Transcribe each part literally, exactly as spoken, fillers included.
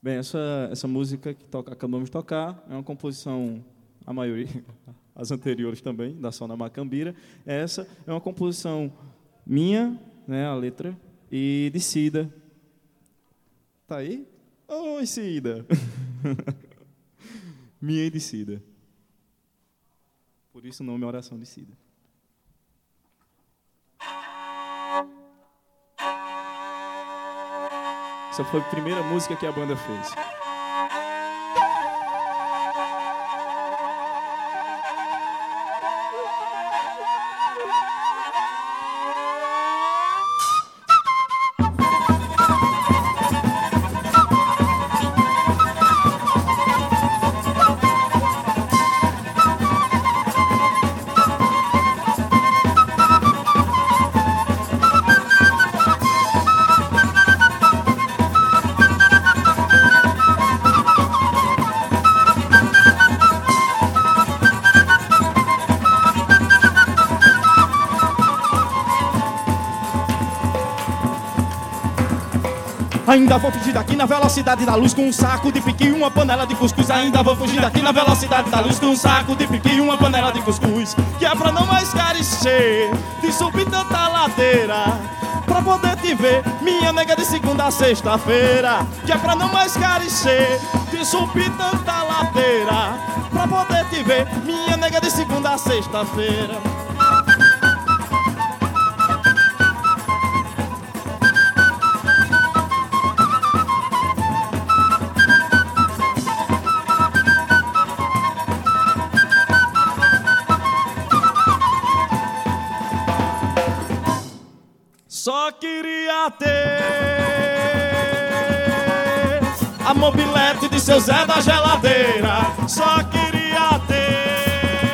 Bem, essa, essa música que toca, acabamos de tocar é uma composição, a maioria, as anteriores também, da Sona Macambira. Essa é uma composição minha, né, a letra, e de Cida. Tá aí? Oi, Cida! Minha e de Cida. Por isso o nome é Oração de Cida. Essa foi a primeira música que a banda fez. Ainda vou fugir daqui na velocidade da luz com um saco de piqui e uma panela de cuscuz. Ainda vou fugir daqui na velocidade da luz com um saco de piqui e uma panela de cuscuz. Que é pra não mais carecer de subir tanta ladeira, pra poder te ver, minha nega, de segunda a sexta-feira. Que é pra não mais carecer de subir tanta ladeira, pra poder te ver, minha nega, de segunda a sexta-feira. Só queria ter a mobilete de seu Zé da geladeira. Só queria ter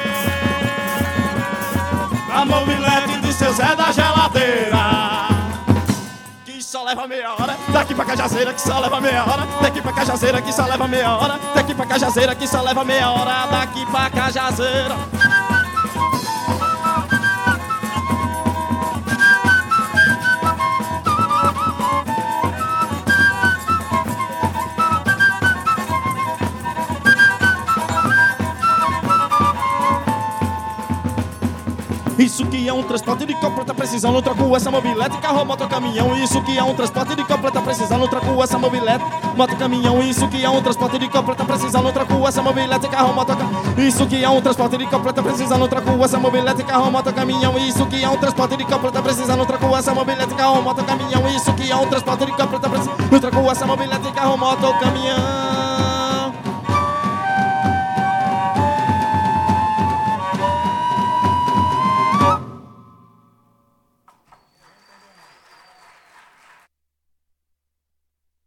a mobilete de seu Zé da geladeira. Que só leva meia hora daqui pra Cajazeira, que só leva meia hora daqui pra Cajazeira, que só leva meia hora daqui pra Cajazeira, que só leva meia hora daqui pra Cajazeira. Isso que é um transporte de completa precisão, não troco essa mobilete, carro, moto, caminhão. Isso que é um transporte de completa precisão, não troco essa mobilete, moto, caminhão. Isso que é um transporte de completa precisão, não troco essa mobilete, carro, moto, caminhão. Isso que é um transporte de completa precisão, não troco essa mobilete, carro, moto, caminhão. Isso que é um transporte de completa precisão, não troco essa mobilete, carro, moto, caminhão. Isso que é um transporte de completa precisão, não troco essa mobilete, carro, moto, caminhão.